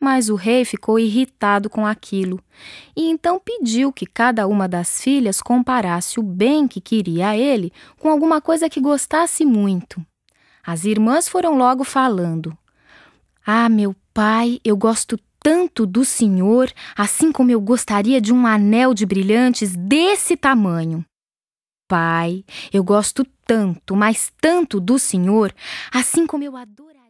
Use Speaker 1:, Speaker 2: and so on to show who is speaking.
Speaker 1: Mas o rei ficou irritado com aquilo e então pediu que cada uma das filhas comparasse o bem que queria a ele com alguma coisa que gostasse muito. As irmãs foram logo falando: "Ah, meu pai, eu gosto tanto do senhor, assim como eu gostaria de um anel de brilhantes desse tamanho. Pai, eu gosto tanto, mas tanto do senhor, assim como eu adoraria."